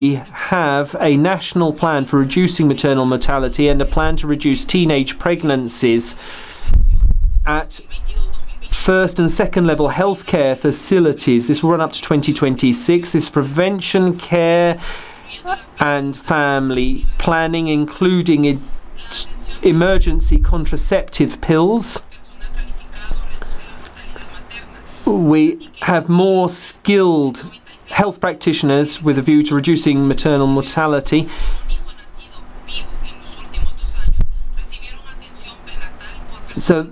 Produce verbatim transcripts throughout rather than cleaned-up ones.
We have a national plan for reducing maternal mortality and a plan to reduce teenage pregnancies at first and second level healthcare facilities. This will run up to twenty twenty-six. This prevention, care and family planning, including it, emergency contraceptive pills. We have more skilled health practitioners with a view to reducing maternal mortality. So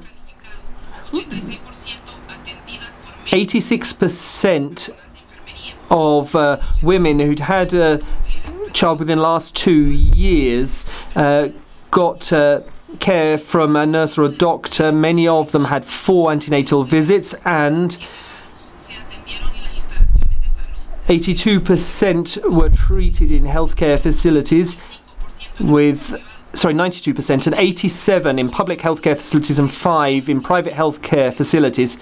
eighty-six percent of uh, women who'd had a child within the last two years uh, got uh, care from a nurse or a doctor. Many of them had four antenatal visits, and eighty-two percent were treated in healthcare facilities with, sorry, ninety-two percent, and eighty-seven in public healthcare facilities and five in private healthcare facilities.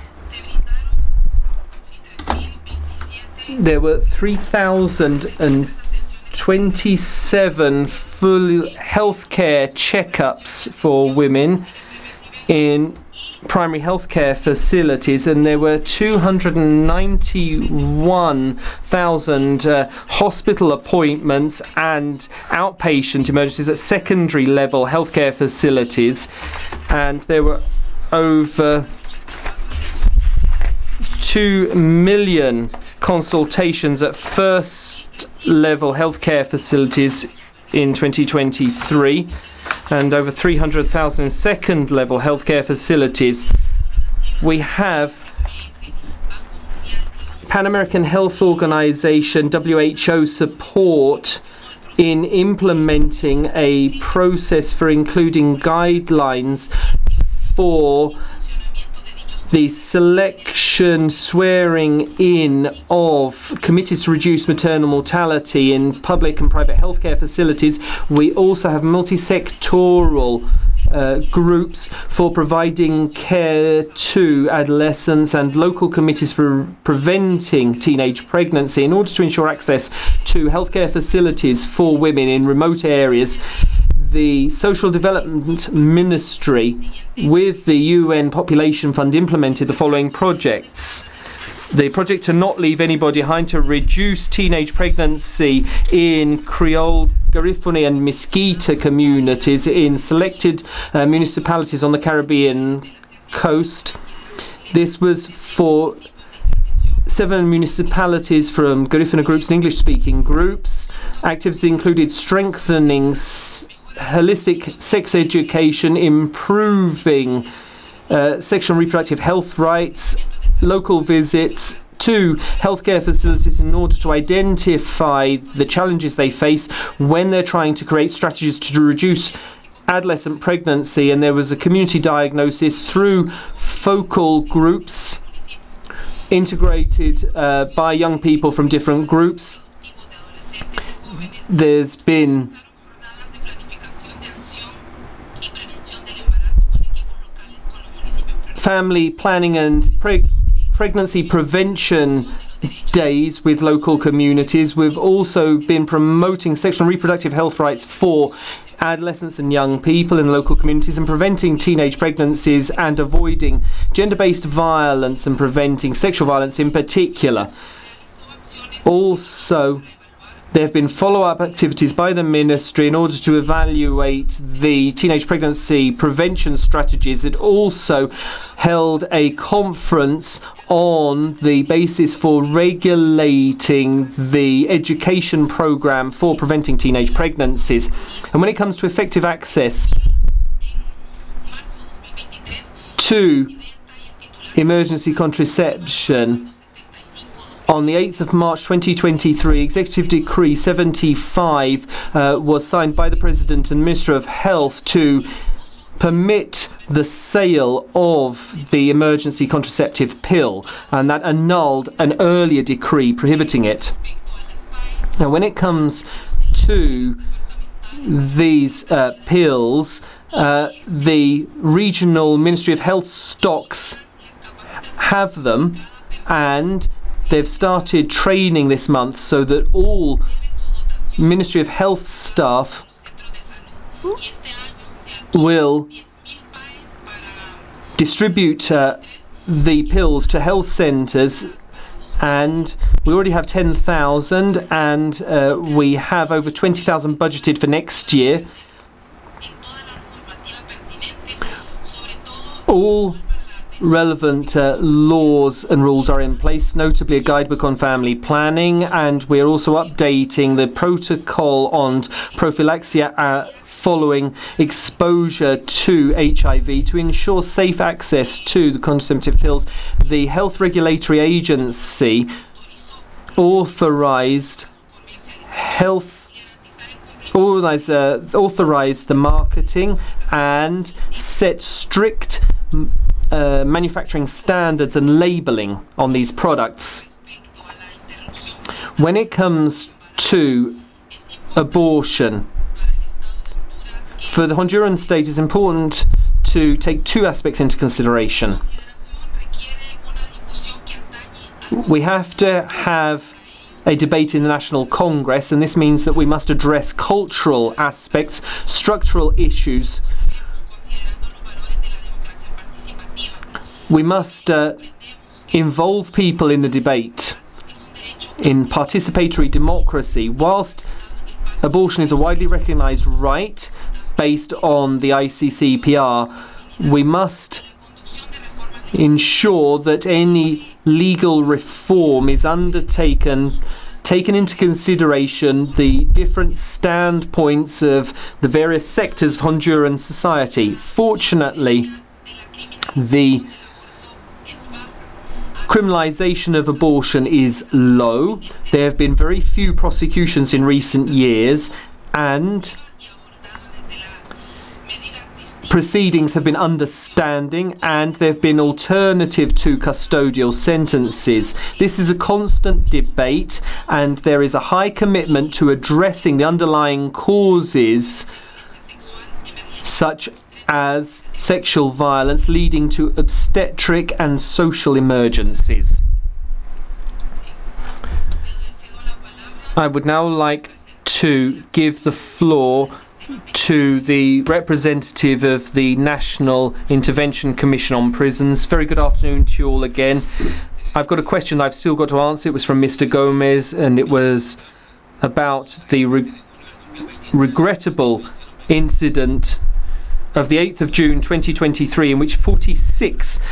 There were three thousand twenty-seven full healthcare checkups for women in primary healthcare facilities, and there were two hundred ninety-one thousand uh, hospital appointments and outpatient emergencies at secondary level healthcare facilities, and there were over two million consultations at first level healthcare facilities in twenty twenty-three, and over three hundred thousand second level healthcare facilities. We have Pan American Health Organization, W H O, support in implementing a process for including guidelines for the selection, swearing in of committees to reduce maternal mortality in public and private healthcare facilities. We also have multi-sectoral uh, groups for providing care to adolescents and local committees for preventing teenage pregnancy in order to ensure access to healthcare facilities for women in remote areas. The Social Development Ministry with the U N Population Fund implemented the following projects. The project to not leave anybody behind, to reduce teenage pregnancy in Creole, Garifune and Mesquita communities in selected uh, municipalities on the Caribbean coast. This was for seven municipalities from Garifuna groups and English-speaking groups. Activities included strengthening holistic sex education, improving uh, sexual and reproductive health rights, local visits to healthcare facilities in order to identify the challenges they face when they're trying to create strategies to reduce adolescent pregnancy. And there was a community diagnosis through focal groups integrated uh, by young people from different groups. There's been family planning and preg- pregnancy prevention days with local communities. We've also been promoting sexual and reproductive health rights for adolescents and young people in local communities, and preventing teenage pregnancies and avoiding gender-based violence and preventing sexual violence in particular. Also, there have been follow-up activities by the ministry in order to evaluate the teenage pregnancy prevention strategies. It also held a conference on the basis for regulating the education program for preventing teenage pregnancies. And when it comes to effective access to emergency contraception, on the eighth of March twenty twenty-three, Executive Decree seventy-five uh, was signed by the President and Minister of Health to permit the sale of the emergency contraceptive pill, and that annulled an earlier decree prohibiting it. Now, when it comes to these uh, pills, uh, the regional Ministry of Health stocks have them, and they've started training this month so that all Ministry of Health staff will distribute uh, the pills to health centres, and we already have ten thousand, and uh, we have over twenty thousand budgeted for next year. All relevant uh, laws and rules are in place, notably a guidebook on family planning, and we're also updating the protocol on prophylaxis uh, following exposure to H I V to ensure safe access to the contraceptive pills. The Health Regulatory Agency authorized health authorized, uh, authorized the marketing and set strict uh, manufacturing standards and labeling on these products. When it comes to abortion, for the Honduran state, it's important to take two aspects into consideration. We have to have a debate in the National Congress, and this means that we must address cultural aspects, structural issues. We must uh, involve people in the debate, in participatory democracy. Whilst abortion is a widely recognised right based on the I C C P R, we must ensure that any legal reform is undertaken, taken into consideration the different standpoints of the various sectors of Honduran society. Fortunately, the criminalisation of abortion is low. There have been very few prosecutions in recent years, and proceedings have been understanding, and there have been alternative to custodial sentences. This is a constant debate, and there is a high commitment to addressing the underlying causes, such as sexual violence leading to obstetric and social emergencies. I would now like to give the floor to the representative of the National Intervention Commission on Prisons. Very good afternoon to you all again. I've got a question I've still got to answer. It was from Mister Gomez, and it was about the re regrettable incident of the eighth of June twenty twenty-three in which forty-six